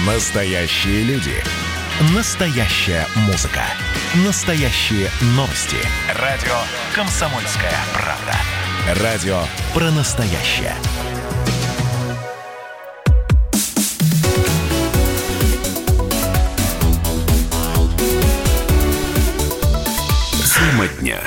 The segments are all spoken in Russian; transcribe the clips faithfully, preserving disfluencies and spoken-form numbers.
Настоящие люди. Настоящая музыка. Настоящие новости. Радио «Комсомольская правда». Радио про настоящее. Тема дня.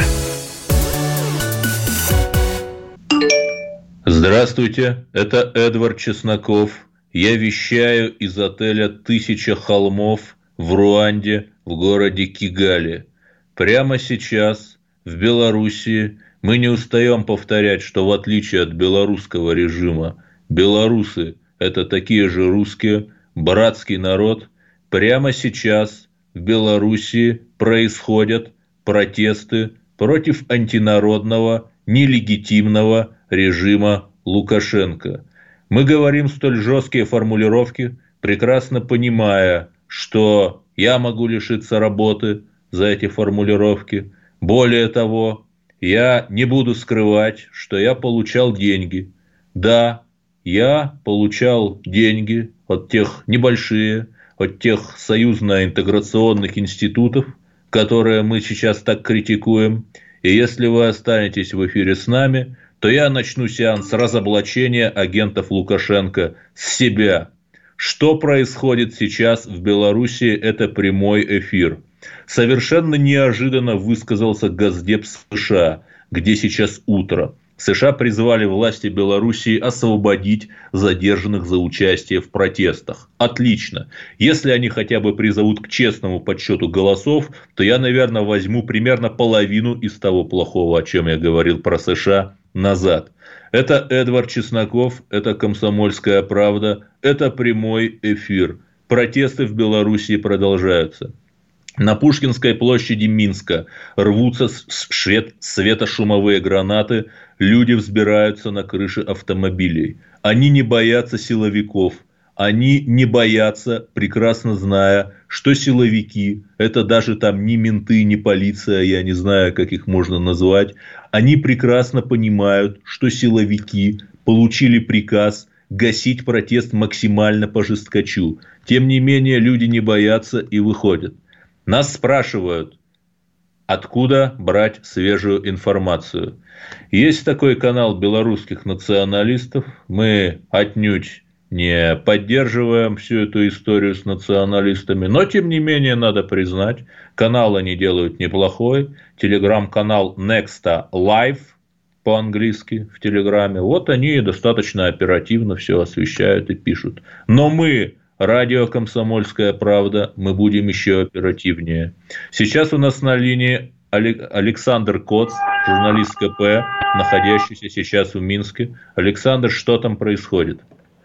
Здравствуйте, это Эдвард Чесноков. Я вещаю из отеля «Тысяча холмов» в Руанде, в городе Кигали. Прямо сейчас в Белоруссии мы не устаем повторять, что в отличие от белорусского режима, белорусы – это такие же русские, братский народ. Прямо сейчас в Белоруссии происходят протесты против антинародного, нелегитимного режима Лукашенко. Мы говорим столь жесткие формулировки, прекрасно понимая, что я могу лишиться работы за эти формулировки. Более того, я не буду скрывать, что я получал деньги. Да, я получал деньги от тех небольшие, от тех союзно-интеграционных институтов, которые мы сейчас так критикуем. И если вы останетесь в эфире с нами, то я начну сеанс разоблачения агентов Лукашенко с себя. Что происходит сейчас в Белоруссии, это прямой эфир. Совершенно неожиданно высказался Госдеп США, где сейчас утро. США призвали власти Белоруссии освободить задержанных за участие в протестах. Отлично. Если они хотя бы призовут к честному подсчету голосов, то я, наверное, возьму примерно половину из того плохого, о чем я говорил про США, назад. Это Эдвард Чесноков, это «Комсомольская правда», это прямой эфир. Протесты в Белоруссии продолжаются. На Пушкинской площади Минска рвутся светошумовые гранаты, люди взбираются на крыши автомобилей. Они не боятся силовиков, они не боятся, прекрасно зная, что силовики, это даже там не менты, не полиция, я не знаю, как их можно назвать, они прекрасно понимают, что силовики получили приказ гасить протест максимально по жесткачу. Тем не менее, люди не боятся и выходят. Нас спрашивают, откуда брать свежую информацию. Есть такой канал белорусских националистов. Мы отнюдь не поддерживаем всю эту историю с националистами. Но, тем не менее, надо признать, канал они делают неплохой. Телеграм-канал Nexta Live по-английски в Телеграме. Вот они достаточно оперативно все освещают и пишут. Но мы... Радио «Комсомольская правда», мы будем еще оперативнее. Сейчас у нас на линии Александр Коц, журналист ка пэ, находящийся сейчас в Минске. Александр, что там происходит?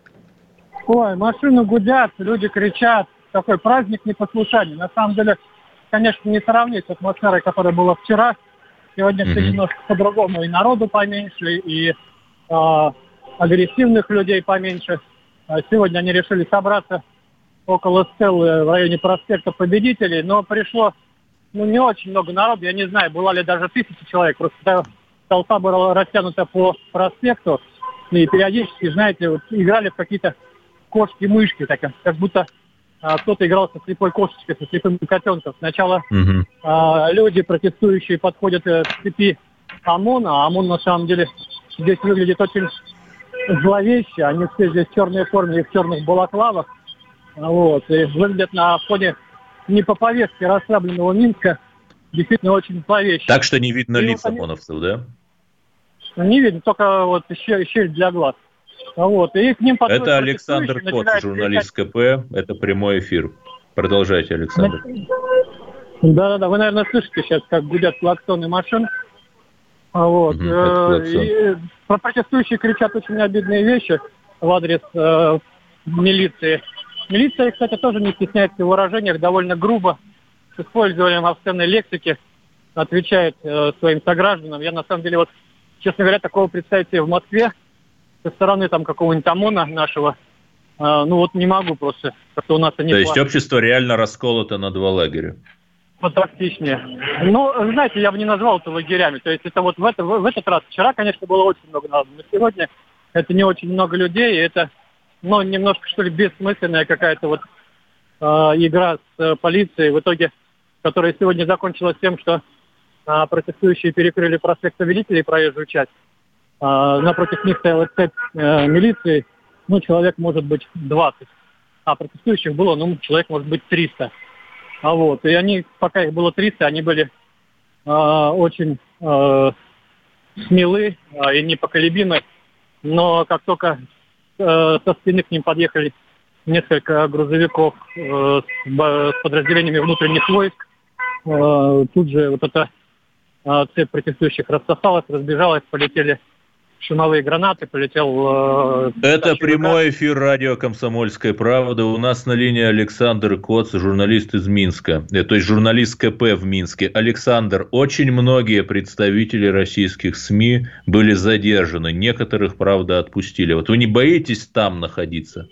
Ой, машины гудят, люди кричат. Такой праздник непослушания. На самом деле, конечно, не сравнить с атмосферой, которая была вчера. Сегодня mm-hmm. все немножко по-другому. И народу поменьше, и э, агрессивных людей поменьше. Сегодня они решили собраться около Стеллы в районе проспекта Победителей, но пришло ну, не очень много народу, я не знаю, была ли даже тысяча человек, просто толпа была растянута по проспекту, и периодически, знаете, вот, играли в какие-то кошки-мышки, так, как будто а, кто-то играл со слепой кошечкой, со слепым котенком. Сначала mm-hmm. а, люди, протестующие, подходят к цепи ОМОНа, а ОМОН на самом деле здесь выглядит очень... зловеще, они все здесь в черной форме и в черных балаклавах, вот, и выглядят на фоне не по повестке расслабленного Минска, действительно очень зловеще. Так что не видно и лиц вот ОМОНовцев, да? Не видно, только вот щель, щель для глаз. Вот, и к ним это Александр Коц, журналист ка пэ, это прямой эфир. Продолжайте, Александр. Да-да-да, вы, наверное, слышите сейчас, как гудят клаксоны машин. Вот. Угу, и протестующие кричат очень обидные вещи в адрес э, милиции. Милиция, кстати, тоже не стесняется в выражениях, довольно грубо, с использованием обсценной лексики, отвечает э, своим согражданам. Я, на самом деле, вот, честно говоря, такого представить себе в Москве со стороны там какого-нибудь ОМОНа нашего, э, ну вот не могу просто, как-то у нас они... То есть общество реально расколото на два лагеря? Потактичнее. Ну, знаете, я бы не назвал это лагерями. То есть это вот в, это, в этот раз, вчера, конечно, было очень много народу, но сегодня это не очень много людей, и это, ну, немножко, что ли, бессмысленная какая-то вот э, игра с э, полицией, в итоге, которая сегодня закончилась тем, что э, протестующие перекрыли проспект Повелителей, проезжую часть. Э, напротив них стояла цепь э, милиции, ну, человек может быть двадцать, а протестующих было, ну, человек может быть триста. А вот, и они, пока их было триста, они были э, очень э, смелы э, и непоколебимы, но как только э, со спины к ним подъехали несколько грузовиков э, с, с подразделениями внутренних войск, э, тут же вот эта э, цепь протестующих рассосалась, разбежалась, полетели шумовые гранаты, полетел... Э, Это ЧВК. прямой эфир радио «Комсомольская правда». У нас на линии Александр Коц, журналист из Минска, то есть журналист ка пэ в Минске. Александр, очень многие представители российских СМИ были задержаны, некоторых, правда, отпустили. Вот вы не боитесь там находиться?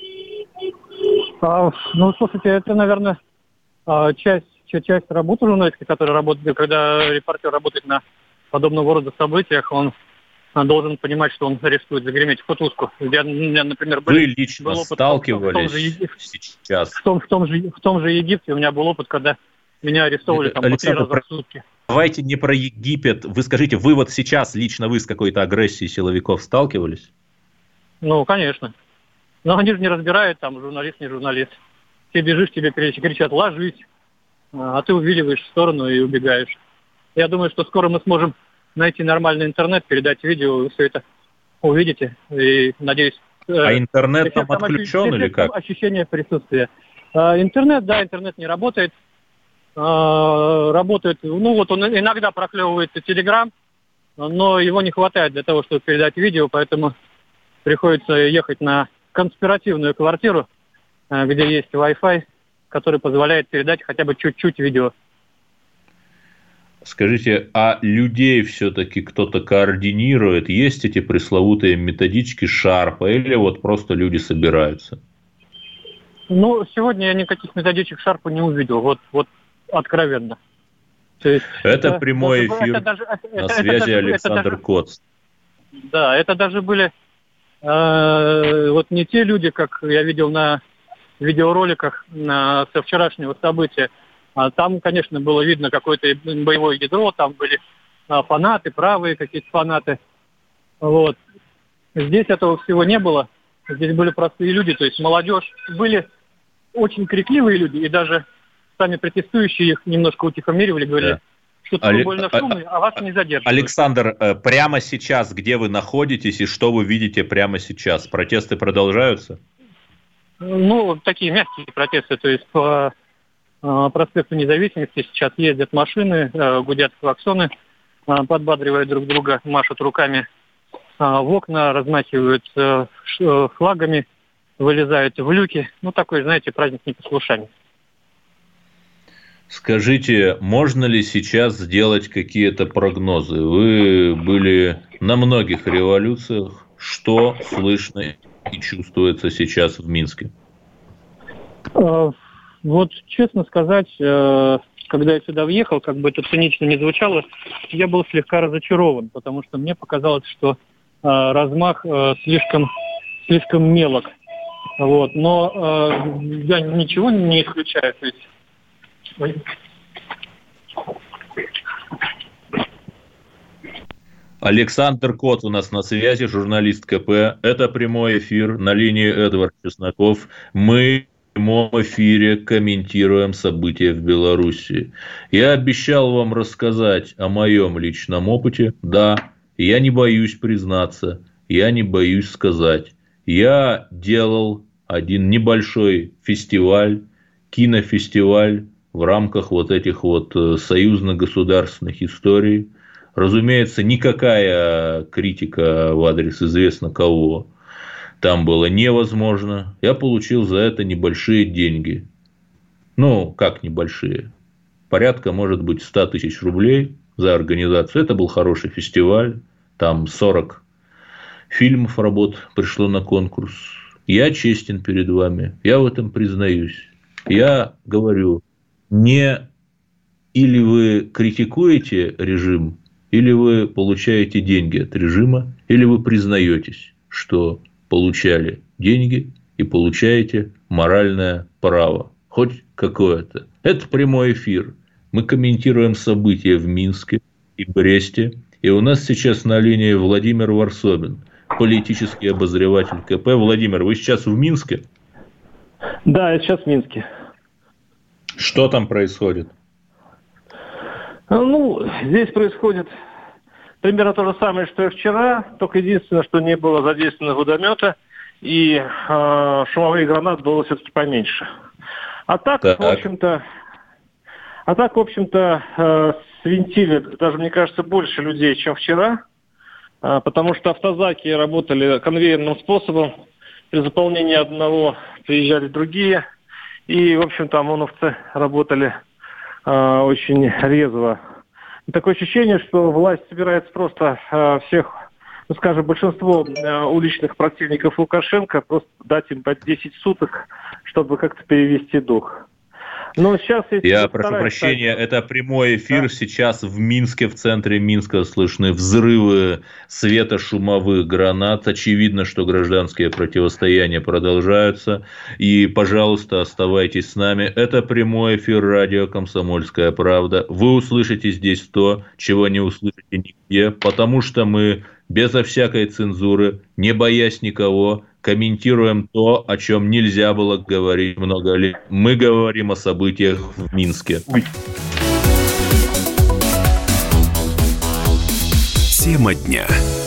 А, ну, слушайте, это, наверное, часть, часть работы журналистики, которая работает, когда репортер работает на подобного рода событиях, он должен понимать, что он рискует загреметь в кутузку. Я, я, например, был, Вы лично был опыт сталкивались в том, же, сейчас? В том, в, том же, в том же Египте у меня был опыт, когда меня арестовывали там, по три раза в сутки. Давайте не про Египет. Вы скажите, вы вот сейчас лично вы с какой-то агрессией силовиков сталкивались? Ну, конечно. Но они же не разбирают, там, журналист, не журналист. Ты бежишь, тебе кричат, ложись, а ты увиливаешь в сторону и убегаешь. Я думаю, что скоро мы сможем найти нормальный интернет, передать видео, вы все это увидите. И, надеюсь... А интернет там отключен или как? Ощущение присутствия. А, интернет, да, интернет не работает. А, работает, ну вот он иногда проклевывается Telegram, но его не хватает для того, чтобы передать видео, поэтому приходится ехать на конспиративную квартиру, где есть Wi-Fi, который позволяет передать хотя бы чуть-чуть видео. Скажите, а людей все-таки кто-то координирует? Есть эти пресловутые методички Шарпа или вот просто люди собираются? Ну, сегодня я никаких методичек Шарпа не увидел, вот, вот откровенно. То есть это, это прямой это, эфир, это даже, это, на это, связи это, Александр это даже, Коц. Да, это даже были э, вот не те люди, как я видел на видеороликах на, со вчерашнего события. А там, конечно, было видно какое-то боевое ядро, там были а, фанаты, правые какие-то фанаты. Вот. Здесь этого всего не было. Здесь были простые люди, то есть молодежь. Были очень крикливые люди, и даже сами протестующие их немножко утихомиривали, говорили, да. что-то Але... больно шумный, а вас не задерживают. Александр, прямо сейчас, где вы находитесь и что вы видите прямо сейчас? Протесты продолжаются? Ну, такие мягкие протесты, то есть по проспекту Независимости сейчас ездят машины, гудят клаксоны, подбадривают друг друга, машут руками в окна, размахивают флагами, вылезают в люки. Ну, такой, знаете, праздник непослушания. Скажите, можно ли сейчас сделать какие-то прогнозы? Вы были на многих революциях. Что слышно и чувствуется сейчас в Минске? Вот, честно сказать, когда я сюда въехал, как бы это цинично не звучало, я был слегка разочарован, потому что мне показалось, что размах слишком, слишком мелок. Вот, но я ничего не исключаю. То есть... Александр Коц у нас на связи, журналист ка пэ. Это прямой эфир, на линии Эдвард Чесноков. Мы в прямом эфире комментируем события в Беларуси. Я обещал вам рассказать о моем личном опыте. Да, я не боюсь признаться, я не боюсь сказать. Я делал один небольшой фестиваль, кинофестиваль в рамках вот этих вот союзно-государственных историй. Разумеется, никакая критика в адрес известно кого там было невозможно. Я получил за это небольшие деньги. Ну, как небольшие? Порядка, может быть, сто тысяч рублей за организацию. Это был хороший фестиваль. Там сорок фильмов, работ пришло на конкурс. Я честен перед вами. Я в этом признаюсь. Я говорю, не или вы критикуете режим, или вы получаете деньги от режима, или вы признаетесь, что получали деньги и получаете моральное право. Хоть какое-то. Это прямой эфир. Мы комментируем события в Минске и Бресте. И у нас сейчас на линии Владимир Варсобин, политический обозреватель ка пэ. Владимир, вы сейчас в Минске? Да, я сейчас в Минске. Что там происходит? Ну, здесь происходит примерно то же самое, что и вчера, только единственное, что не было задействовано водомета, и э, шумовые гранаты было все-таки поменьше. А так, так. в общем-то, а так, в общем-то, э, свинтили, даже, мне кажется, больше людей, чем вчера, э, потому что автозаки работали конвейерным способом, при заполнении одного приезжали другие, и, в общем-то, ОМОНовцы работали э, очень резво. Такое ощущение, что власть собирается просто э, всех, ну, скажем, большинство э, уличных противников Лукашенко просто дать им по десять суток, чтобы как-то перевести дух. Но сейчас, Я прошу прощения, так... это прямой эфир. Да. Сейчас в Минске, в центре Минска слышны взрывы светошумовых гранат. Очевидно, что гражданские противостояния продолжаются. И, пожалуйста, оставайтесь с нами. Это прямой эфир радио «Комсомольская правда». Вы услышите здесь то, чего не услышите нигде, потому что мы безо всякой цензуры, не боясь никого, комментируем то, о чем нельзя было говорить много лет. Мы говорим о событиях в Минске. Тема дня.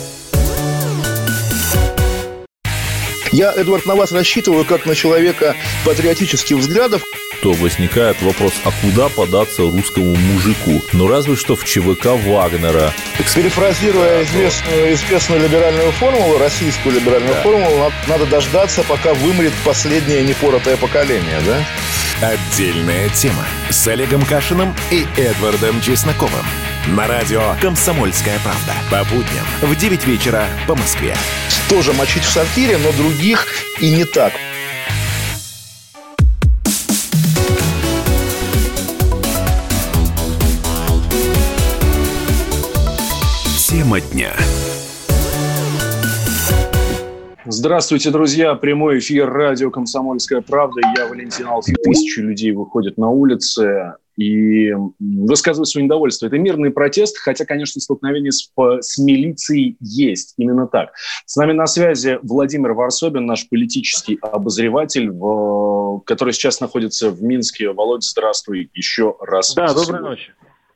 Я, Эдвард, на вас рассчитываю как на человека патриотических взглядов. То возникает вопрос, а куда податься русскому мужику? Ну, разве что в ЧВК Вагнера. Перефразируя известную, известную либеральную формулу, российскую либеральную да. формулу, надо, надо дождаться, пока вымрет последнее непоротое поколение, да? Отдельная тема с Олегом Кашиным и Эдвардом Чесноковым. На радио «Комсомольская правда». По будням в девять вечера по Москве. Тоже мочить в сортире, но других и не так. Тема дня. Здравствуйте, друзья. Прямой эфир радио «Комсомольская правда». Я Валентин Алфи. Тысячи людей выходят на улицы и высказывают свое недовольство. Это мирный протест, хотя, конечно, столкновение с, с милицией есть. Именно так. С нами на связи Владимир Варсобин, наш политический обозреватель, в, который сейчас находится в Минске. Володь, здравствуй еще раз. Да, доброй ночи.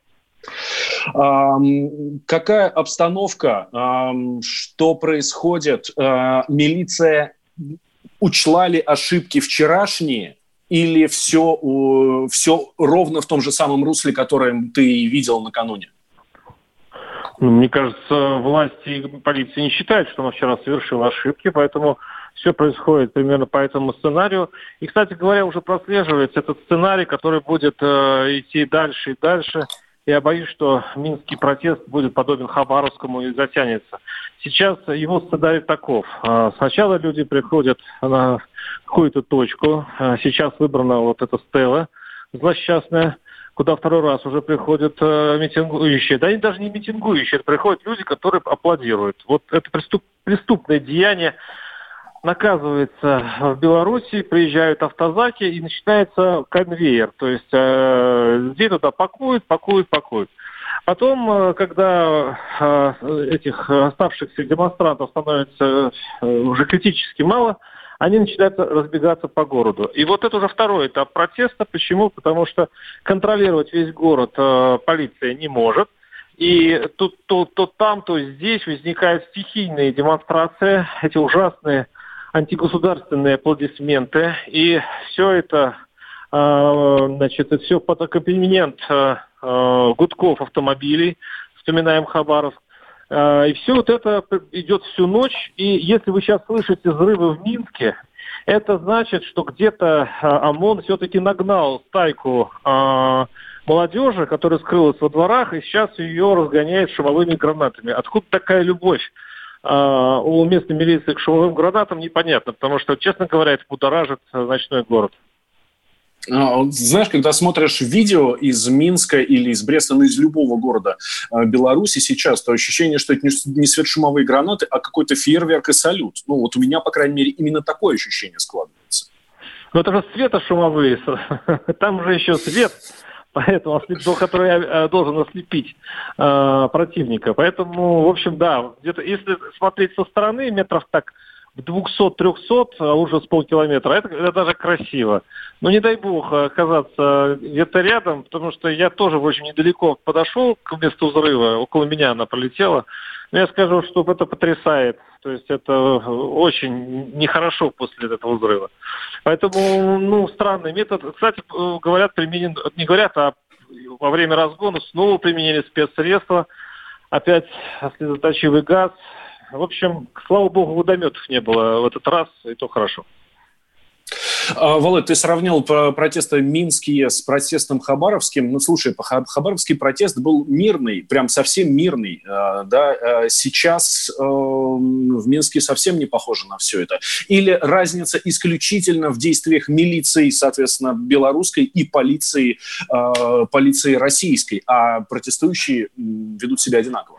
Какая обстановка? Что происходит? Милиция учла ли ошибки вчерашние? Или все, все ровно в том же самом русле, которое ты видел накануне? Мне кажется, власти и полиция не считают, что она вчера совершила ошибки, поэтому все происходит примерно по этому сценарию. И, кстати говоря, уже прослеживается этот сценарий, который будет э, идти дальше и дальше. Я боюсь, что минский протест будет подобен Хабаровскому и затянется. Сейчас его сценарий таков. Сначала люди приходят на какую-то точку. Сейчас выбрана вот эта стела злосчастная, куда второй раз уже приходят митингующие. Да они даже не митингующие, это приходят люди, которые аплодируют. Вот это преступ, преступное деяние наказывается в Беларуси, приезжают автозаки и начинается конвейер. То есть э, людей туда пакуют, пакуют, пакуют. Потом, э, когда э, этих оставшихся демонстрантов становится э, уже критически мало, они начинают разбегаться по городу. И вот это уже второй этап протеста. Почему? Потому что контролировать весь город э, полиция не может. И тут то, то там, то здесь возникают стихийные демонстрации, эти ужасные антигосударственные аплодисменты, и все это, значит, это все под аккомпанемент гудков автомобилей, вспоминаем Хабаровск, и все вот это идет всю ночь, и если вы сейчас слышите взрывы в Минске, это значит, что где-то ОМОН все-таки нагнал стайку молодежи, которая скрылась во дворах, и сейчас ее разгоняет шумовыми гранатами. Откуда такая любовь у местной милиции к шумовым гранатам, непонятно, потому что, честно говоря, это будоражит ночной город. Знаешь, когда смотришь видео из Минска или из Бреста, ну, из любого города Беларуси сейчас, то ощущение, что это не светошумовые гранаты, а какой-то фейерверк и салют. Ну, вот у меня, по крайней мере, именно такое ощущение складывается. Ну, это же светошумовые. Там же еще свет, поэтому, который должен ослепить э, противника. Поэтому, в общем, да, где-то, если смотреть со стороны, метров так в двухсот-трехсот, а уже с полкилометра, это, это даже красиво. Но не дай бог оказаться где-то рядом, потому что я тоже очень недалеко подошел к месту взрыва, около меня она пролетела. Но я скажу, что это потрясает. То есть это очень нехорошо после этого взрыва. Поэтому, ну, странный метод. Кстати, говорят, применен, не говорят, а во время разгона снова применили спецсредства. Опять слезоточивый газ. В общем, слава богу, водометов не было в этот раз, и то хорошо. Володь, ты сравнил протесты минские с протестом хабаровским. Ну, слушай, хабаровский протест был мирный, прям совсем мирный. Да? Сейчас в Минске совсем не похоже на все это. Или разница исключительно в действиях милиции, соответственно, белорусской и полиции, полиции российской, а протестующие ведут себя одинаково?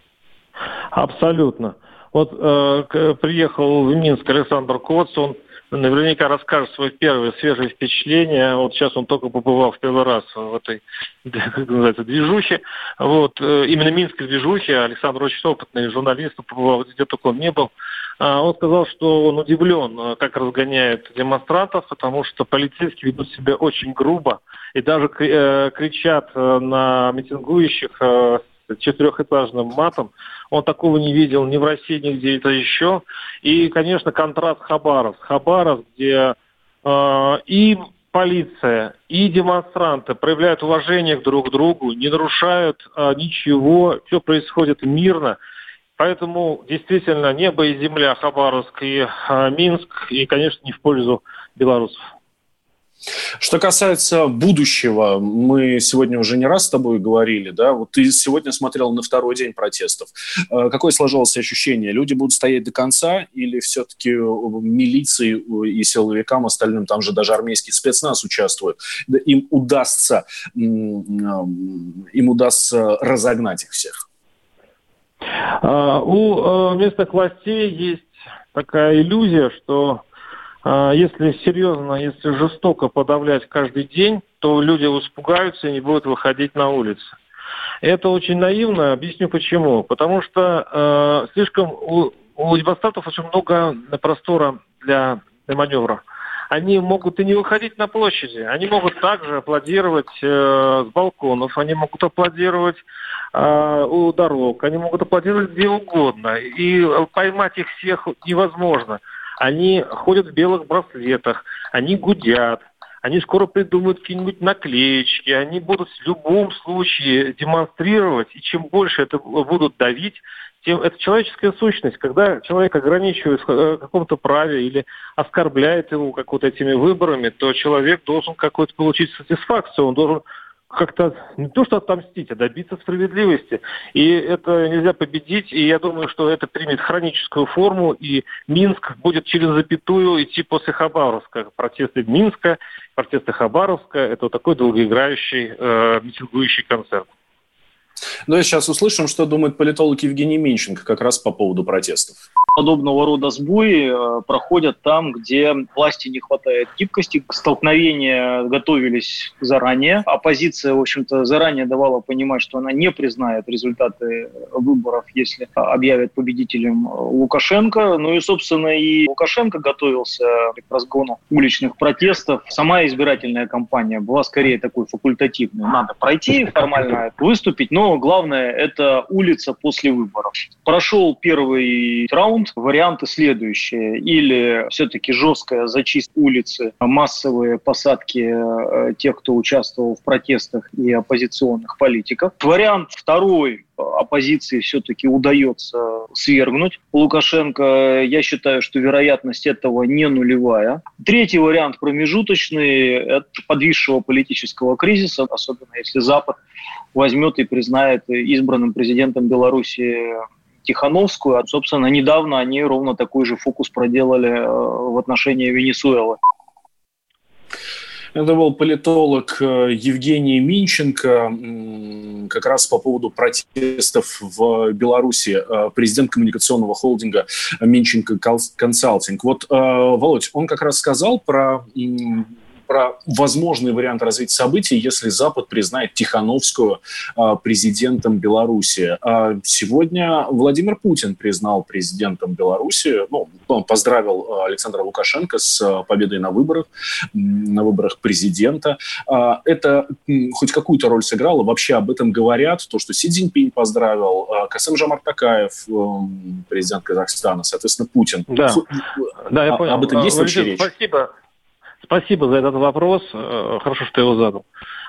Абсолютно. Вот э, приехал в Минск Александр Коц, он наверняка расскажет свои первые свежие впечатления. Вот сейчас он только побывал в первый раз в этой, как называется, движухе. Вот, э, именно минской движухе. Александр очень опытный журналист, побывал где только он не был. А, он сказал, что он удивлен, как разгоняют демонстрантов, потому что полицейские ведут себя очень грубо и даже э, кричат на митингующих э, четырехэтажным матом. Он такого не видел ни в России, ни где-то еще. И, конечно, контраст Хабаровск. Хабаровск, где э, и полиция, и демонстранты проявляют уважение друг к другу, не нарушают э, ничего, все происходит мирно. Поэтому, действительно, небо и земля Хабаровск и э, Минск, и, конечно, не в пользу белорусов. Что касается будущего, мы сегодня уже не раз с тобой говорили, да, вот ты сегодня смотрел на второй день протестов. Какое сложилось ощущение? Люди будут стоять до конца или все-таки милиции и силовикам остальным, там же даже армейский спецназ участвует, им удастся, им удастся разогнать их всех? У местных властей есть такая иллюзия, что если серьезно, если жестоко подавлять каждый день, то люди испугаются и не будут выходить на улицы. Это очень наивно, объясню почему. Потому что э, слишком у, у демонстрантов очень много простора для, для маневра. Они могут и не выходить на площади, они могут также аплодировать э, с балконов, они могут аплодировать э, у дорог, они могут аплодировать где угодно. И поймать их всех невозможно. Они ходят в белых браслетах, они гудят, они скоро придумают какие-нибудь наклеечки, они будут в любом случае демонстрировать, и чем больше это будут давить, тем это человеческая сущность. Когда человек ограничивает в каком-то праве или оскорбляет его как вот этими выборами, то человек должен какую-то получить сатисфакцию, он должен как-то не то что отомстить, а добиться справедливости. И это нельзя победить, и я думаю, что это примет хроническую форму, и Минск будет через запятую идти после Хабаровска. Протесты Минска, протесты Хабаровска – это такой долгоиграющий э, митингующий концерт. Давай сейчас услышим, что думает политолог Евгений Минченко как раз по поводу протестов. Подобного рода сбои э, проходят там, где власти не хватает гибкости. Столкновения готовились заранее. Оппозиция, в общем-то, заранее давала понимать, что она не признает результаты выборов, если объявят победителем Лукашенко. Ну и, собственно, и Лукашенко готовился к разгону уличных протестов. Сама избирательная кампания была скорее такой факультативной. Надо пройти, формально выступить, но главное – это улица после выборов. Прошел первый раунд. Варианты следующие. Или все-таки жесткая зачистка улицы, массовые посадки тех, кто участвовал в протестах и оппозиционных политиков. Вариант второй. Оппозиции все-таки удается свергнуть Лукашенко. Я считаю, что вероятность этого не нулевая. Третий вариант промежуточный – это подвисшего политического кризиса, особенно если Запад возьмет и признает избранным президентом Беларуси Тихановскую. Собственно, недавно они ровно такой же фокус проделали в отношении Венесуэлы. Это был политолог Евгений Минченко, как раз по поводу протестов в Беларуси, президент коммуникационного холдинга Минченко Консалтинг. Вот, Володь, он как раз сказал про... про возможный вариант развития событий, если Запад признает Тихановскую а, президентом Беларуси. А сегодня Владимир Путин признал президентом Беларуси, ну, он поздравил Александра Лукашенко с победой на выборах, на выборах президента. А, это хоть какую-то роль сыграло? Вообще об этом говорят, то, что Си Цзиньпинь поздравил, Касым-Жомарт Токаев, президент Казахстана, соответственно, Путин. Да, да, я понял. Об этом есть вообще речь? Спасибо. Спасибо за этот вопрос. Хорошо, что я его задал.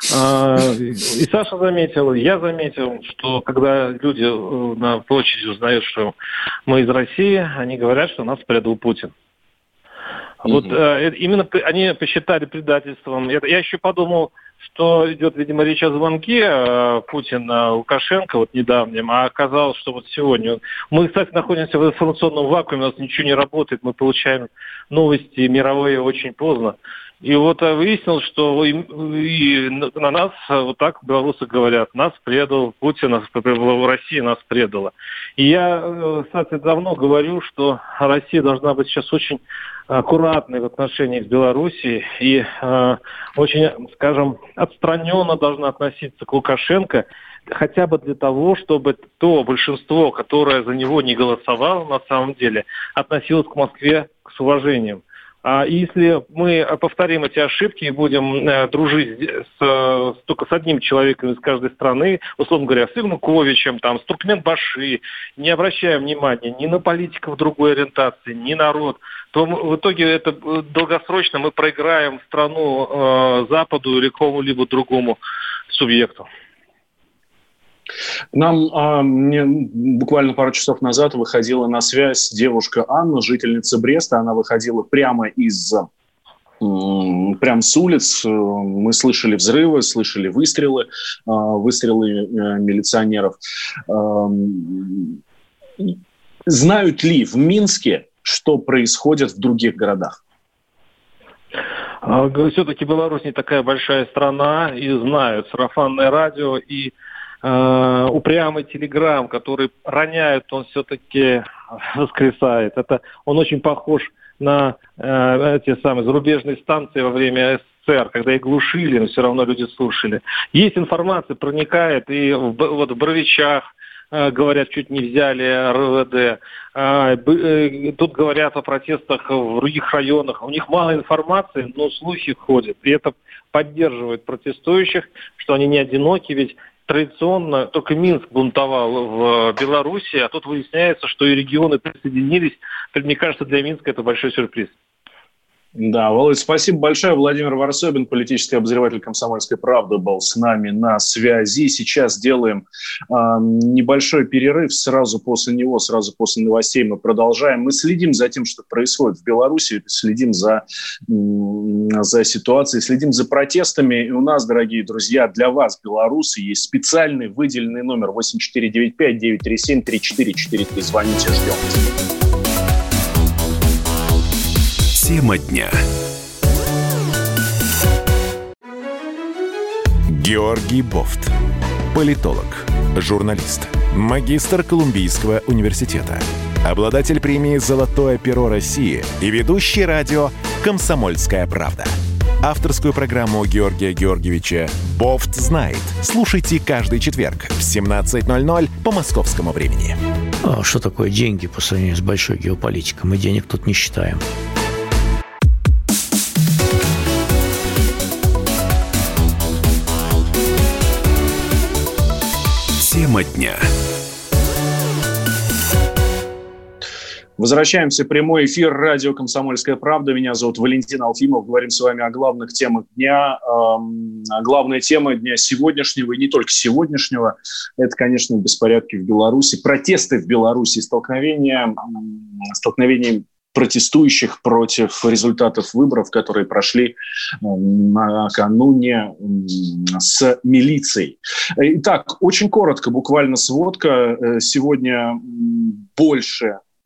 И Саша заметил, и я заметил, что когда люди на площади узнают, что мы из России, они говорят, что нас предал Путин. Mm-hmm. Вот именно они посчитали предательством. Я еще подумал, что идет, видимо, речь о звонке Путина-Лукашенко вот недавнем, а оказалось, что вот сегодня... Мы, кстати, находимся в информационном вакууме, у нас ничего не работает, мы получаем новости мировые очень поздно. И вот выяснилось, что и, и на нас вот так белорусы говорят, нас предал Путин, Россия нас предала. И я, кстати, давно говорю, что Россия должна быть сейчас очень аккуратной в отношении к Белоруссии и э, очень, скажем, отстраненно должна относиться к Лукашенко, хотя бы для того, чтобы то большинство, которое за него не голосовало на самом деле, относилось к Москве с уважением. А если мы повторим эти ошибки и будем э, дружить с, с, только с одним человеком из каждой страны, условно говоря, с Януковичем, там, с Туркменбаши, не обращая внимания ни на политиков другой ориентации, ни народ, то в итоге это долгосрочно мы проиграем страну э, Западу или кому-либо другому субъекту. Нам а, мне, буквально пару часов назад выходила на связь девушка Анна, жительница Бреста. Она выходила прямо из, прямо с улиц. Мы слышали взрывы, слышали выстрелы, выстрелы милиционеров. Знают ли в Минске, что происходит в других городах? Все-таки Беларусь не такая большая страна, и знают сарафанное радио, и Uh, упрямый телеграм, который роняет, он все-таки воскресает. Это, он очень похож на uh, эти самые зарубежные станции во время СССР, когда их глушили, но все равно люди слушали. Есть информация, проникает, и в, вот в Боровичах uh, говорят, чуть не взяли эр вэ дэ. Uh, uh, тут говорят о протестах в других районах. У них мало информации, но слухи ходят. И это поддерживает протестующих, что они не одиноки, ведь традиционно только Минск бунтовал в Беларуси, а тут выясняется, что и регионы присоединились. Мне кажется, для Минска это большой сюрприз. Да, Володь, спасибо большое. Владимир Варсобин, политический обозреватель «Комсомольской правды», был с нами на связи. Сейчас делаем э, небольшой перерыв. Сразу после него, сразу после новостей мы продолжаем. Мы следим за тем, что происходит в Беларуси, следим за, э, за ситуацией, следим за протестами. И у нас, дорогие друзья, для вас, белорусы, есть специальный выделенный номер восемь четыре девять пять девять три семь три четыре четыре три. Звоните, ждем. Тема дня. Георгий Бофт. Политолог, журналист, магистр Колумбийского университета, обладатель премии «Золотое перо России» и ведущий радио «Комсомольская правда». Авторскую программу Георгия Георгиевича «Бофт знает». Слушайте каждый четверг в семнадцать ноль ноль по московскому времени. А что такое деньги по сравнению с большой геополитикой? Мы денег тут не считаем. Тема дня. Возвращаемся в прямой эфир радио «Комсомольская правда». Меня зовут Валентин Алфимов. Говорим с вами о главных темах дня. Главная тема дня сегодняшнего, и не только сегодняшнего, это, конечно, беспорядки в Беларуси, протесты в Беларуси, столкновения, столкновения протестующих против результатов выборов, которые прошли накануне с милицией. Итак, очень коротко, буквально сводка. Сегодня больше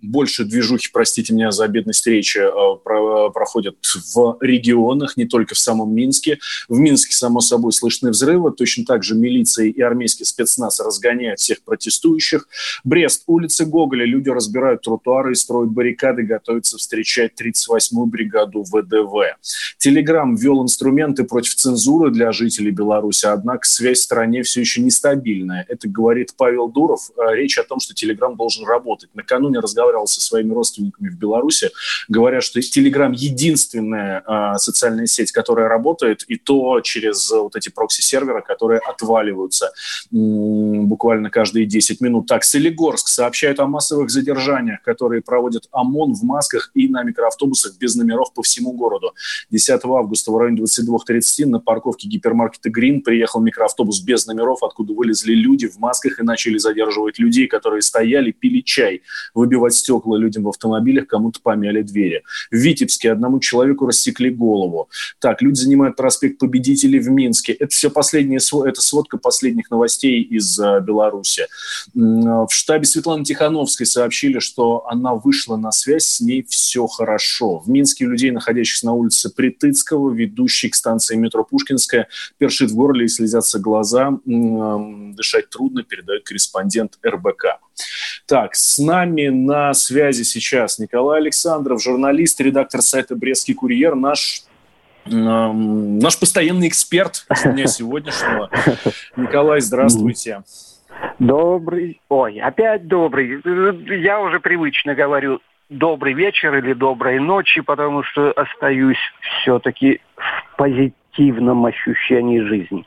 больше движухи, простите меня за бедность речи, проходят в регионах, не только в самом Минске. В Минске, само собой, слышны взрывы. Точно так же милиция и армейский спецназ разгоняют всех протестующих. Брест, улицы Гоголя. Люди разбирают тротуары и строят баррикады, готовятся встречать тридцать восьмую бригаду вэ дэ вэ. Телеграм ввел инструменты против цензуры для жителей Беларуси, однако связь в стране все еще нестабильная. Это говорит Павел Дуров. Речь о том, что Телеграм должен работать. Накануне разговаривал со своими родственниками в Беларуси, говоря, что Телеграм единственная э, социальная сеть, которая работает, и то через э, вот эти прокси-серверы, которые отваливаются м- буквально каждые десять минут. Так, Солигорск сообщают о массовых задержаниях, которые проводит ОМОН в масках и на микроавтобусах без номеров по всему городу. десятого августа в районе двадцать два тридцать на парковке гипермаркета «Грин» приехал микроавтобус без номеров, откуда вылезли люди в масках и начали задерживать людей, которые стояли, пили чай, выбивать стекла людям в автомобилях, кому-то помяли двери. В Витебске одному человеку рассекли голову. Так, люди занимают проспект Победителей в Минске. Это все последние, это сводка последних новостей из uh, Беларуси. В штабе Светланы Тихановской сообщили, что она вышла на связь, с ней все хорошо. В Минске людей, находящихся на улице Притыцкого, ведущей к станции метро Пушкинская, першит в горле и слезятся глаза. Дышать трудно, передает корреспондент эр бэ ка. Так, с нами на связи сейчас Николай Александров, журналист, редактор сайта «Брестский курьер», наш, э, наш постоянный эксперт дня сегодняшнего. Николай, здравствуйте. Добрый, ой, опять добрый. Я уже привычно говорю добрый вечер или доброй ночи, потому что остаюсь все-таки в позитивном ощущении жизни.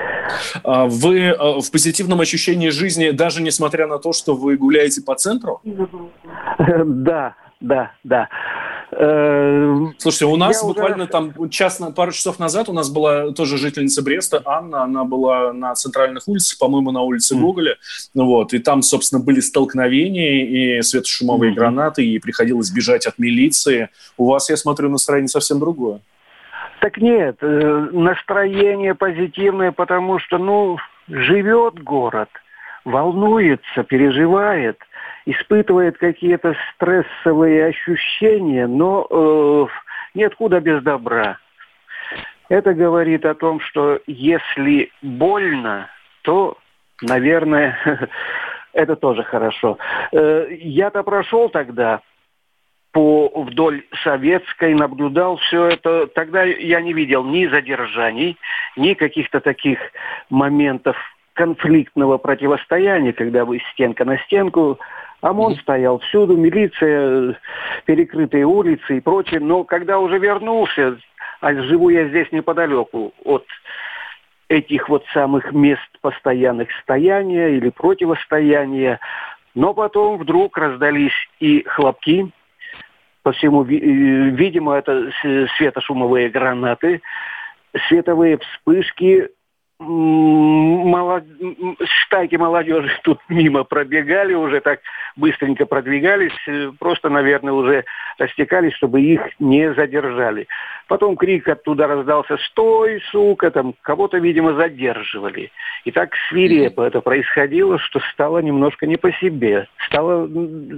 Вы в позитивном ощущении жизни, даже несмотря на то, что вы гуляете по центру? Да, да, да. Слушайте, у нас Я буквально уже... там час, пару часов назад у нас была тоже жительница Бреста, Анна, она была на центральных улицах, по-моему, на улице mm. Гоголя, вот, и там, собственно, были столкновения и светошумовые mm-hmm. гранаты, и приходилось бежать от милиции. У вас, я смотрю, настроение совсем другое. Так нет, настроение позитивное, потому что, ну, живет город, волнуется, переживает, испытывает какие-то стрессовые ощущения, но э, ниоткуда без добра. Это говорит о том, что если больно, то, наверное, это тоже хорошо. Я-то прошел тогда по вдоль Советской, наблюдал все это. Тогда я не видел ни задержаний, ни каких-то таких моментов конфликтного противостояния, когда вы стенка на стенку. ОМОН mm-hmm. стоял всюду, милиция, перекрытые улицы и прочее. Но когда уже вернулся, а живу я здесь неподалеку от этих вот самых мест постоянных стояния или противостояния, но потом вдруг раздались и хлопки. По всему, видимо, это светошумовые гранаты, световые вспышки. Молод... Стайки молодежи тут мимо пробегали, уже так быстренько продвигались, просто, наверное, уже растекались, чтобы их не задержали. Потом крик оттуда раздался: «Стой, сука!» Там кого-то, видимо, задерживали. И так свирепо это происходило, что стало немножко не по себе. Стало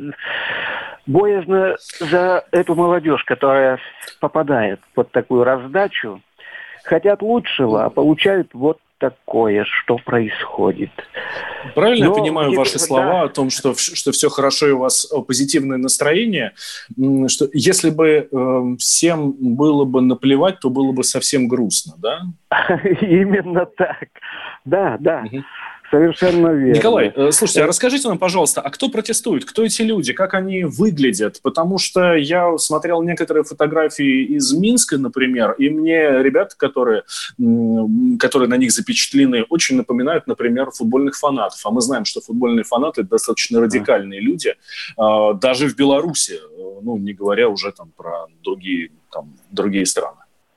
боязно за эту молодежь, которая попадает под такую раздачу. Хотят лучшего, а получают вот такое, что происходит. Правильно Но, я понимаю ваши да. слова о том, что, что все хорошо и у вас позитивное настроение, что если бы э, всем было бы наплевать, то было бы совсем грустно, да? Именно так. Да, да. Угу. Совершенно верно. Николай, слушайте, а расскажите нам, пожалуйста, а кто протестует? Кто эти люди? Как они выглядят? Потому что я смотрел некоторые фотографии из Минска, например, и мне ребята, которые, которые на них запечатлены, очень напоминают, например, футбольных фанатов. А мы знаем, что футбольные фанаты достаточно радикальные люди, даже в Беларуси, ну, не говоря уже там про другие, там, другие страны.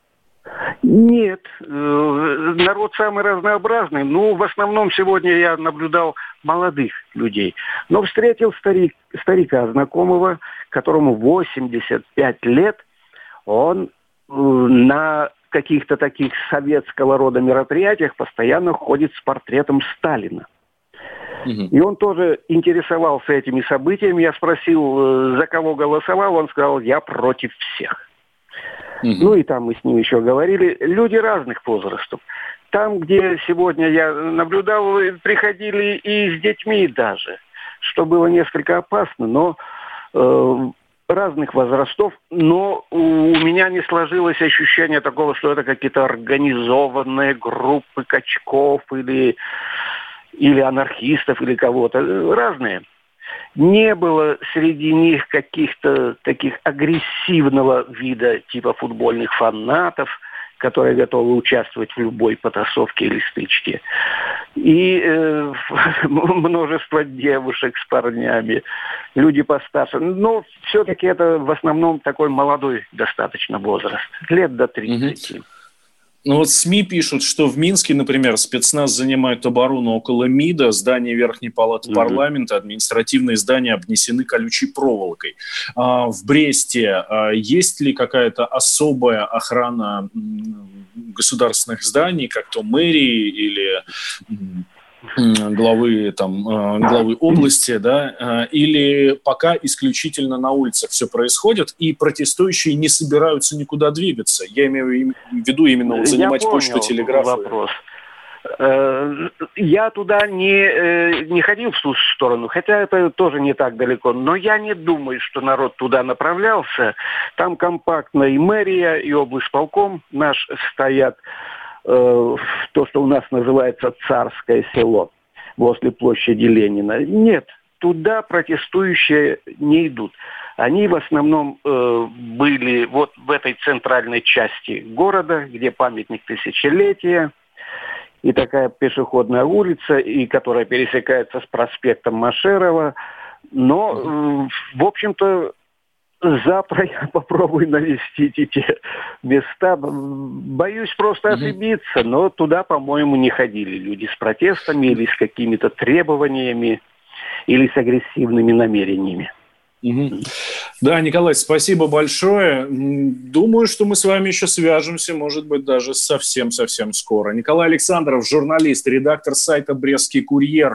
Нет, народ самый разнообразный. Ну, в основном сегодня я наблюдал молодых людей. Но встретил старик, старика знакомого, которому восемьдесят пять лет. Он на каких-то таких советского рода мероприятиях постоянно ходит с портретом Сталина. Угу. И он тоже интересовался этими событиями. Я спросил, за кого голосовал, он сказал, я против всех. Угу. Ну и там мы с ним еще говорили. Люди разных возрастов. Там, где сегодня я наблюдал, приходили и с детьми даже, что было несколько опасно, но э, разных возрастов, но у меня не сложилось ощущение такого, что это какие-то организованные группы качков или, или анархистов, или кого-то. Разные. Не было среди них каких-то таких агрессивного вида, типа футбольных фанатов, которые готовы участвовать в любой потасовке или стычке. И э, множество девушек с парнями, люди постарше. Но все-таки это в основном такой молодой достаточно возраст, лет до тридцати. Угу. Ну вот СМИ пишут, что в Минске, например, спецназ занимает оборону около МИДа, здание Верхней Палаты mm-hmm. парламента, административные здания обнесены колючей проволокой. А в Бресте а есть ли какая-то особая охрана государственных зданий, как то мэрии или главы, там, главы области, да, или пока исключительно на улицах все происходит, и протестующие не собираются никуда двигаться? Я имею в виду именно вот занимать почту, телеграф. Вопрос. Я туда не, не ходил в ту сторону, хотя это тоже не так далеко, но я не думаю, что народ туда направлялся. Там компактно и мэрия, и облисполком наш стоят. То, что у нас называется Царское село, возле площади Ленина. Нет, туда протестующие не идут. Они в основном э, были вот в этой центральной части города, где памятник тысячелетия, и такая пешеходная улица, и которая пересекается с проспектом Машерова. Но, э, в общем-то, завтра я попробую навестить эти места. Боюсь просто mm-hmm. ошибиться, но туда, по-моему, не ходили люди с протестами или с какими-то требованиями, или с агрессивными намерениями. Mm-hmm. Да, Николай, спасибо большое. Думаю, что мы с вами еще свяжемся, может быть, даже совсем-совсем скоро. Николай Александров, журналист, редактор сайта «Брестский курьер»,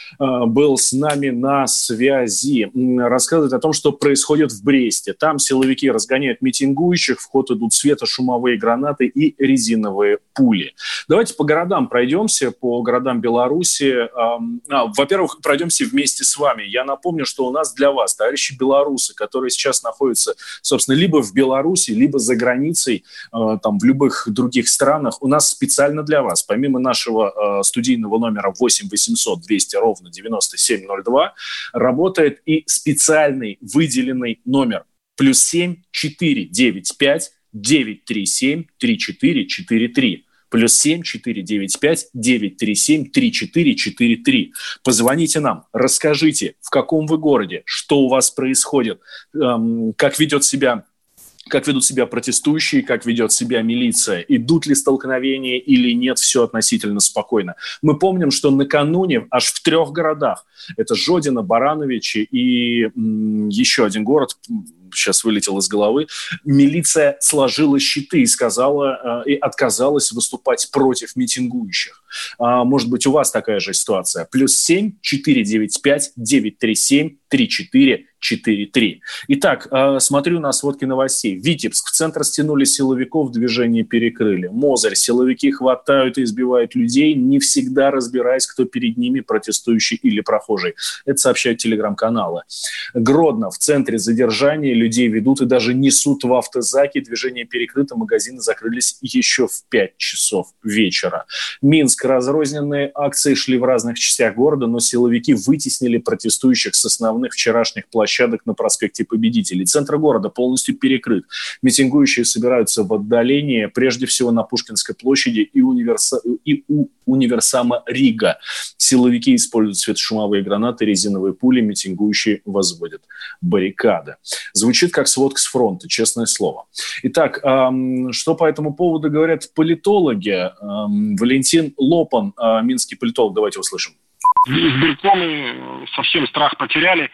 был с нами на связи. Рассказывает о том, что происходит в Бресте. Там силовики разгоняют митингующих, в ход идут светошумовые гранаты и резиновые пули. Давайте по городам пройдемся, по городам Беларуси. А, во-первых, пройдемся вместе с вами. Я напомню, что у нас для вас, товарищи белорусы, которые сейчас находятся, собственно, либо в Беларуси, либо за границей, там, в любых других странах, у нас специально для вас, помимо нашего студийного номера восемь восемьсот двести ровно девяносто семь ноль два, работает и специальный выделенный номер плюс семь четыре девять пять девять три семь три четыре четыре три. Плюс семь четыре девять пять девять три семь три четыре четыре три. Позвоните нам, расскажите, в каком вы городе, что у вас происходит, эм, как ведет себя как ведут себя протестующие, как ведет себя милиция, идут ли столкновения или нет, все относительно спокойно. Мы помним, что накануне аж в трех городах, это Жодино, Барановичи и м, еще один город, сейчас вылетел из головы, милиция сложила щиты и сказала, э, и отказалась выступать против митингующих. А, может быть, у вас такая же ситуация? Плюс семь четыре девять пять девять три семь три четыре четыре три. Итак, э, смотрю на сводки новостей. Витебск. В центр стянули силовиков, движение перекрыли. Мозырь. Силовики хватают и избивают людей, не всегда разбираясь, кто перед ними, протестующий или прохожий. Это сообщают телеграм-каналы. Гродно. В центре задержания, людей ведут и даже несут в автозаки. Движение перекрыто, магазины закрылись еще в пять часов вечера. Минск. Разрозненные акции шли в разных частях города, но силовики вытеснили протестующих с основных вчерашних площадок на проспекте Победителей. Центр города полностью перекрыт. Митингующие собираются в отдалении, прежде всего на Пушкинской площади и, универса... и у универсама Рига. Силовики используют светошумовые гранаты, резиновые пули, митингующие возводят баррикады. Звучит как сводка с фронта, честное слово. Итак, эм, что по этому поводу говорят политологи? Эм, Валентин Лопан, э, минский политолог, давайте услышим. Избиркомы совсем страх потеряли,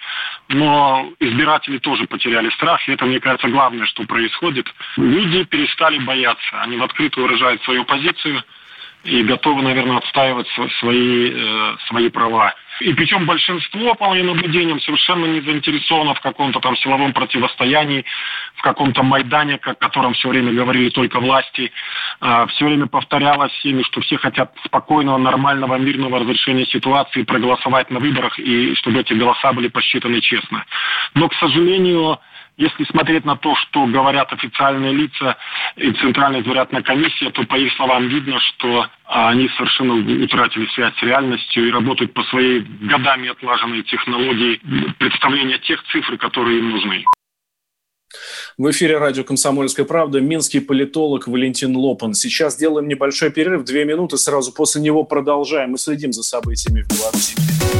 но избиратели тоже потеряли страх. И это, мне кажется, главное, что происходит. Люди перестали бояться. Они в открытую выражают свою позицию и готовы, наверное, отстаивать свои, свои права. И причем большинство по моим наблюдениям совершенно не заинтересовано в каком-то там силовом противостоянии, в каком-то Майдане, о котором все время говорили только власти. Все время повторялось всеми, что все хотят спокойного, нормального, мирного разрешения ситуации, проголосовать на выборах, и чтобы эти голоса были посчитаны честно. Но, к сожалению, если смотреть на то, что говорят официальные лица и Центральная избирательная комиссия, то по их словам видно, что они совершенно утратили связь с реальностью и работают по своей годами отлаженной технологии представления тех цифр, которые им нужны. В эфире радио «Комсомольская правда» минский политолог Валентин Лопан. Сейчас делаем небольшой перерыв, две минуты, сразу после него продолжаем и следим за событиями в Беларуси.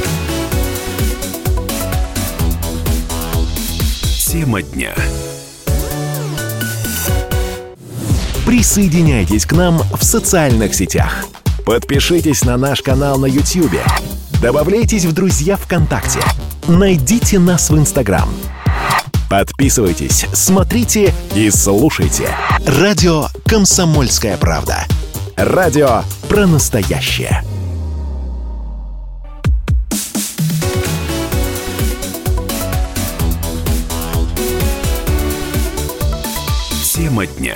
Тема дня. Присоединяйтесь к нам в социальных сетях. Подпишитесь на наш канал на YouTube. Добавляйтесь в друзья ВКонтакте. Найдите нас в Инстаграм. Подписывайтесь, смотрите и слушайте. Радио «Комсомольская правда». Радио про настоящее. Тема дня.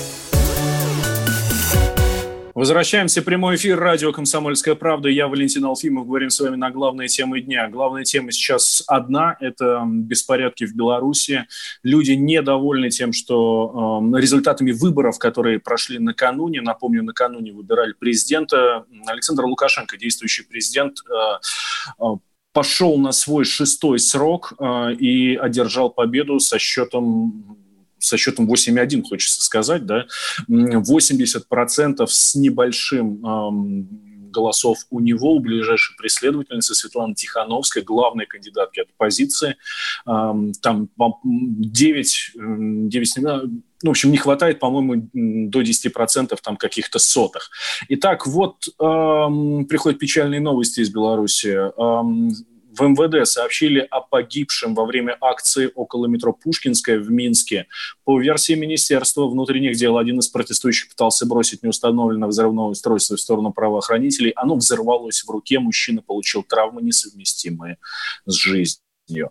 Возвращаемся в прямой эфир радио «Комсомольская правда». Я Валентин Алфимов. Говорим с вами на главные темы дня. Главная тема сейчас одна – это беспорядки в Беларуси. Люди недовольны тем, что э, результатами выборов, которые прошли накануне, напомню, накануне выбирали президента, Александр Лукашенко, действующий президент, э, э, пошел на свой шестой срок э, и одержал победу со счетом... со счетом восемь один, хочется сказать, да, восемьдесят процентов с небольшим эм, голосов у него, у ближайшей преследовательницы Светланы Тихановской, главной кандидатки от оппозиции. Эм, там девять, девять, ну, в общем, не хватает, по-моему, до десяти процентов там каких-то сотых. Итак, вот эм, приходят печальные новости из Беларуси. Эм, В МВД сообщили о погибшем во время акции около метро Пушкинская в Минске. По версии Министерства внутренних дел, один из протестующих пытался бросить неустановленное взрывное устройство в сторону правоохранителей. Оно взорвалось в руке. Мужчина получил травмы, несовместимые с жизнью.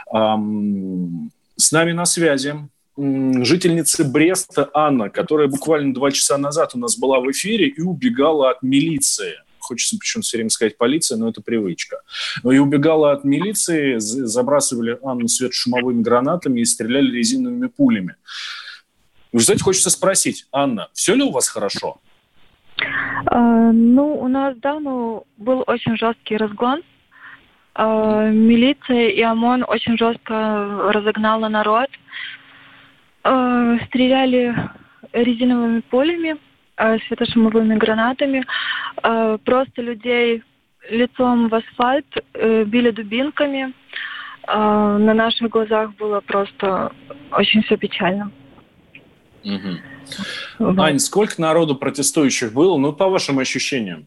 С нами на связи жительница Бреста Анна, которая буквально два часа назад у нас была в эфире и убегала от милиции. Хочется почему-то все время сказать полиция, но это привычка. Но и убегала от милиции, забрасывали Анну светошумовыми гранатами и стреляли резиновыми пулями. В результате хочется спросить, Анна, все ли у вас хорошо? А, ну, у нас, да, ну, был очень жесткий разгон. А, милиция и ОМОН очень жестко разогнала народ. А, стреляли резиновыми пулями, светошумовыми гранатами, просто людей лицом в асфальт били дубинками. На наших глазах было просто очень все печально. Угу. Вот. Ань, сколько народу протестующих было? Ну, по вашим ощущениям.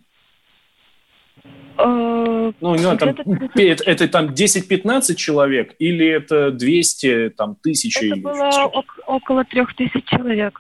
Uh, ну, ну, там, это, это там десять-пятнадцать человек или это двести, там, тысячи? Это было ок- около трех тысяч человек.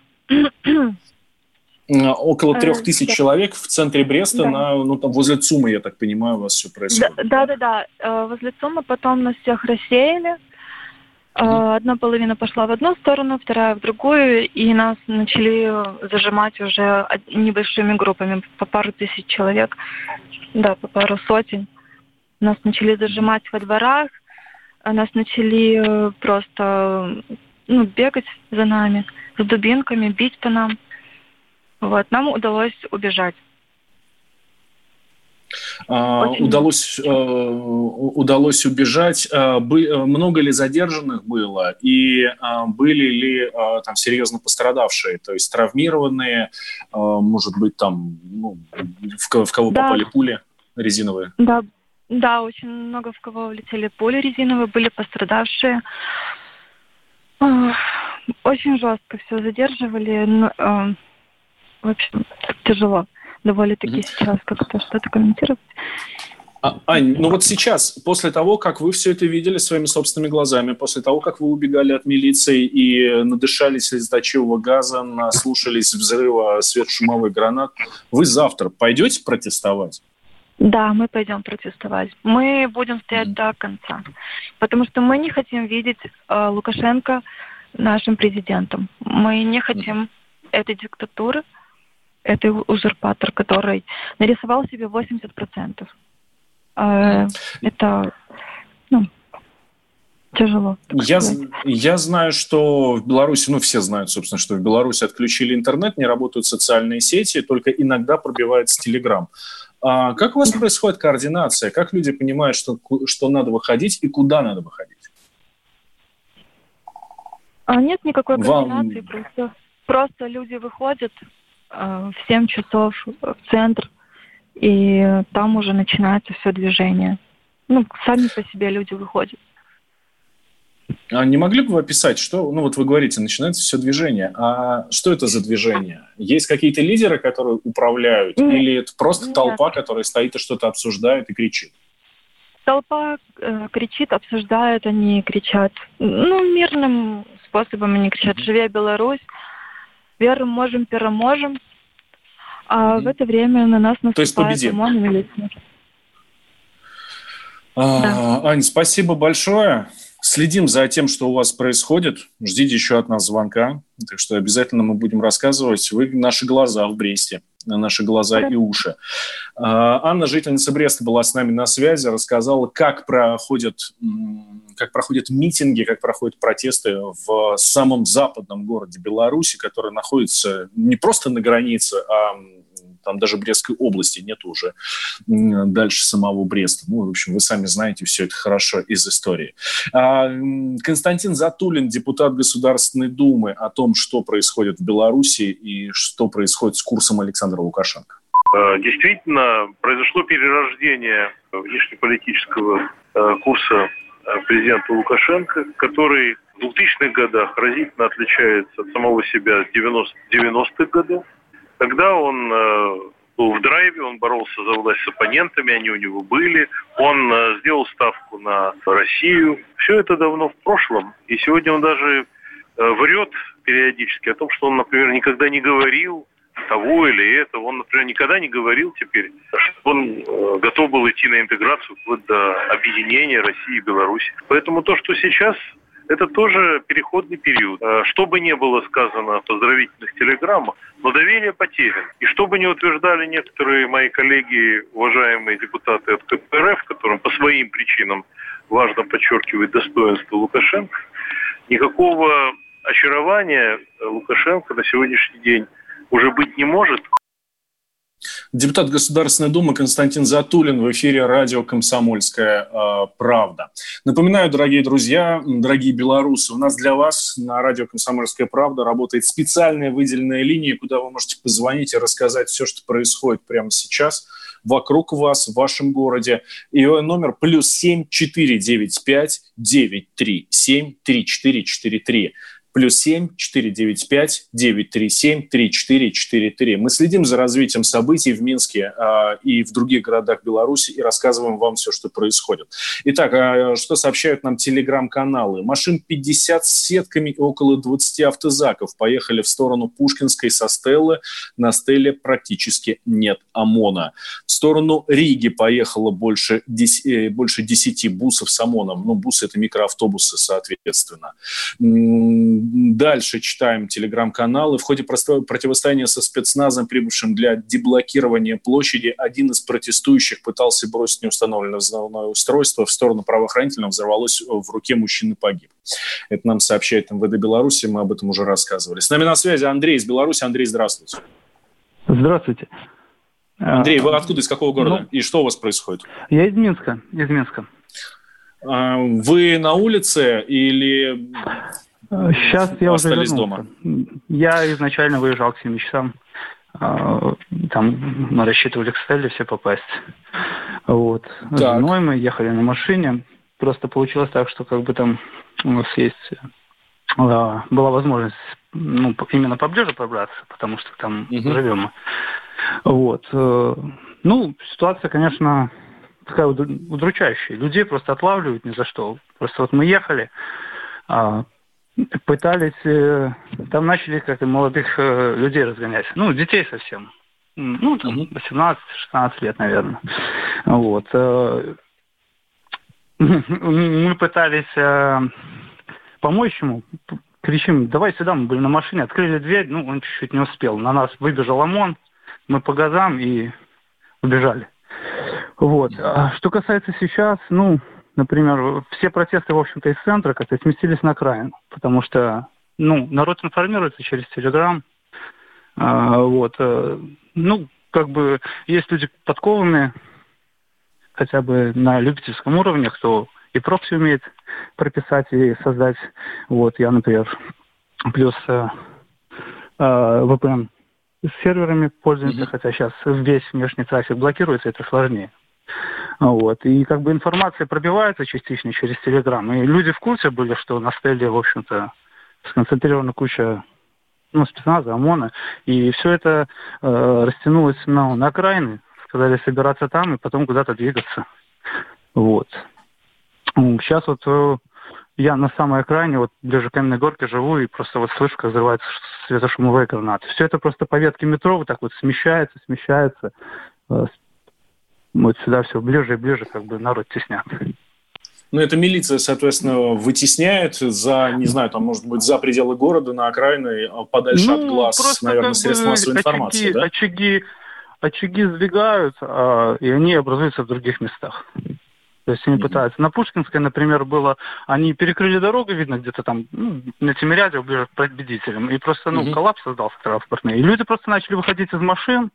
Около трех тысяч э, человек в центре Бреста, да. на, ну, там, возле ЦУМа, я так понимаю, у вас все происходит. Да-да-да, возле ЦУМа потом нас всех рассеяли. Mm-hmm. Одна половина пошла в одну сторону, вторая в другую, и нас начали зажимать уже небольшими группами, по пару тысяч человек, да, по пару сотен. Нас начали зажимать во дворах, нас начали просто ну, бегать за нами, с дубинками, бить по нам. Вот, нам удалось убежать. А, удалось, э, удалось убежать. А, бы, много ли задержанных было? И а, были ли а, там серьезно пострадавшие? То есть травмированные, а, может быть, там ну, в, в кого да. попали пули резиновые? Да, да, очень много в кого влетели пули резиновые, были пострадавшие. Очень жестко все задерживали. Но, в общем, тяжело довольно-таки mm-hmm. сейчас как-то что-то комментировать. А, Ань, ну вот сейчас, после того, как вы все это видели своими собственными глазами, после того, как вы убегали от милиции и надышались слезоточивого газа, наслушались взрыва светошумовых гранат, вы завтра пойдете протестовать? Да, мы пойдем протестовать. Мы будем стоять до конца. Потому что мы не хотим видеть э, Лукашенко нашим президентом. Мы не хотим этой диктатуры, этой узурпатор, который нарисовал себе восемьдесят процентов. Э, это, ну, тяжело. Я, я знаю, что в Беларуси, ну все знают, собственно, что в Беларуси отключили интернет, не работают социальные сети, только иногда пробивается Телеграм. А как у вас происходит координация? Как люди понимают, что, что надо выходить и куда надо выходить? А нет никакой Вам... координации, просто, просто люди выходят э, в семь часов в центр, и там уже начинается все движение. Ну, сами по себе люди выходят. А не могли бы вы описать, что, ну вот вы говорите, начинается все движение, а что это за движение? Есть какие-то лидеры, которые управляют, Нет. или это просто Нет. толпа, которая стоит и что-то обсуждает и кричит? Толпа э, кричит, обсуждает, они кричат, ну, мирным способом они кричат: «Живе Беларусь! Веру можем, переможем!» А mm-hmm. в это время на нас наступает ОМОН и милиция. А, да. Ань, спасибо большое. Следим за тем, что у вас происходит. Ждите еще от нас звонка. Так что обязательно мы будем рассказывать. Вы наши глаза в Бресте, наши глаза и уши. Анна, жительница Бреста, была с нами на связи, рассказала, как проходят, как проходят митинги, как проходят протесты в самом западном городе Беларуси, который находится не просто на границе, а там даже Брестской области нет уже дальше самого Бреста. Ну, в общем, вы сами знаете все это хорошо из истории. Константин Затулин, депутат Государственной Думы, о том, что происходит в Беларуси и что происходит с курсом Александра Лукашенко. Действительно, произошло перерождение внешнеполитического курса президента Лукашенко, который в двухтысячных годах разительно отличается от самого себя девяностых годов. Тогда он э, был в драйве, он боролся за власть с оппонентами, они у него были. Он э, сделал ставку на Россию. Все это давно в прошлом. И сегодня он даже э, врет периодически о том, что он, например, никогда не говорил того или этого. Он, например, никогда не говорил теперь, что он э, готов был идти на интеграцию вплоть до объединения России и Беларуси. Поэтому то, что сейчас... это тоже переходный период. Что бы ни было сказано в поздравительных телеграммах, но доверие потеряно. И что бы ни утверждали некоторые мои коллеги, уважаемые депутаты от ка пэ эр эф, которым по своим причинам важно подчеркивать достоинство Лукашенко, никакого очарования Лукашенко на сегодняшний день уже быть не может. Депутат Государственной Думы Константин Затулин в эфире радио «Комсомольская э, правда». Напоминаю, дорогие друзья, дорогие белорусы, у нас для вас на радио «Комсомольская правда» работает специальная выделенная линия, куда вы можете позвонить и рассказать все, что происходит прямо сейчас вокруг вас, в вашем городе. Ее номер плюс семь четыре девять пять девять три семь три четыре четыре три. Плюс семь четыре девять пять девять три семь три четыре четыре три. Мы следим за развитием событий в Минске э, и в других городах Беларуси и рассказываем вам все, что происходит. Итак, э, что сообщают нам телеграм-каналы? Машин пятьдесят с сетками и около двадцати автозаков поехали в сторону Пушкинской со Стеллы. На Стелле практически нет ОМОНа. В сторону Риги поехало больше, десяти, больше десяти бусов с ОМОНом. Ну, бусы – это микроавтобусы, соответственно. Дальше читаем телеграм-каналы. В ходе противостояния со спецназом, прибывшим для деблокирования площади, один из протестующих пытался бросить неустановленное взрывное устройство в сторону правоохранительного, взорвалось в руке мужчины, погиб. Это нам сообщает эм вэ дэ Беларуси, мы об этом уже рассказывали. С нами на связи Андрей из Беларуси. Андрей, здравствуйте. Здравствуйте. Андрей, вы откуда, из какого города? Ну, и что у вас происходит? Я из Минска, из Минска. Вы на улице или... Сейчас я уже вернулся. Дома? Я изначально выезжал к семи часам. Там мы рассчитывали к Стелле все попасть. Вот. С женой мы ехали на машине. Просто получилось так, что как бы там у нас есть... была возможность ну, именно поближе пробраться, потому что там угу. живем. Вот. Ну, ситуация, конечно, такая удручающая. Людей просто отлавливают ни за что. Просто вот мы ехали... пытались, там начали как-то молодых людей разгонять. Ну, детей совсем. ну, там, восемнадцать-шестнадцать лет, наверное. Вот. Мы пытались помочь ему, кричим, давай сюда, мы были на машине, открыли дверь, ну, он чуть-чуть не успел. На нас выбежал ОМОН, мы по газам и убежали. Вот. А что касается сейчас, ну, например, все протесты, в общем-то, из центра как-то сместились на окраину, потому что, ну, народ информируется через Телеграм, а, вот, ну, как бы, есть люди подкованные, хотя бы на любительском уровне, кто и прокси умеет прописать и создать. Вот, я, например, плюс э, э, ви пи эн с серверами пользуемся, mm-hmm. хотя сейчас весь внешний трафик блокируется, это сложнее. Вот, и как бы информация пробивается частично через Телеграм, и люди в курсе были, что на стеле, в общем-то, сконцентрирована куча, ну, спецназа, ОМОНа, и все это э, растянулось на, на окраины, сказали собираться там и потом куда-то двигаться. Вот. Сейчас вот э, я на самой окраине, вот ближе к Каменной Горке живу, и просто вот слышу, как взрываются светошумовые гранаты. Все это просто по ветке метро вот так вот смещается, смещается. Э, вот сюда все ближе и ближе, как бы народ теснят. Ну, это милиция, соответственно, вытесняет за, не знаю, там, может быть, за пределы города, на окраины, подальше ну, от глаз, наверное, средств массовой информации, очаги, да? Очаги, очаги сдвигаются, а, и они образуются в других местах. То есть они mm-hmm. пытаются. На Пушкинской, например, было, они перекрыли дорогу, видно, где-то там, ну, на Тимирязево, ближе к Победителям, и просто, ну, mm-hmm. коллапс создался транспортный. И люди просто начали выходить из машин,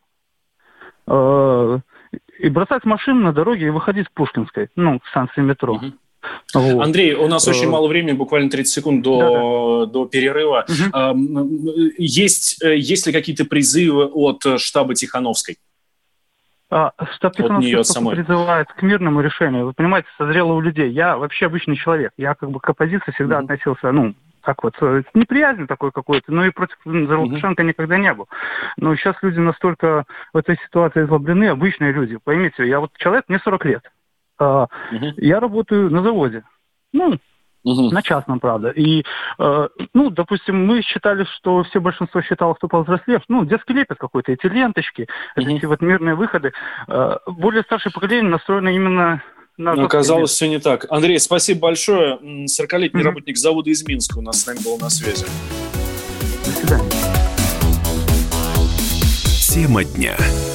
э- и бросать машину на дороге и выходить с Пушкинской, ну, к станции метро. Mm-hmm. Вот. Андрей, у нас очень мало времени, буквально тридцать секунд до, до перерыва. Угу. Есть, есть ли какие-то призывы от штаба Тихановской? А, штаб Тихановской призывает к мирному решению. Вы понимаете, созрело у людей. Я вообще обычный человек. Я как бы к оппозиции всегда угу. относился, ну, так вот, неприязнь такой какой-то, но и против Лукашенко угу. никогда не был. Но сейчас люди настолько в этой ситуации озлоблены, обычные люди. Поймите, я вот человек, мне сорок лет. Uh, uh-huh. Я работаю на заводе, ну, uh-huh. на частном, правда. И, uh, ну, допустим, мы считали, что все большинство считало, кто повзрослев, ну, детский лепет какой-то, эти ленточки, uh-huh. эти вот мирные выходы. Uh, более старшее поколение настроено именно на... Но оказалось, все не так. Андрей, спасибо большое. сорокалетний uh-huh. работник завода из Минска у нас с нами был на связи. До свидания. Тема дня.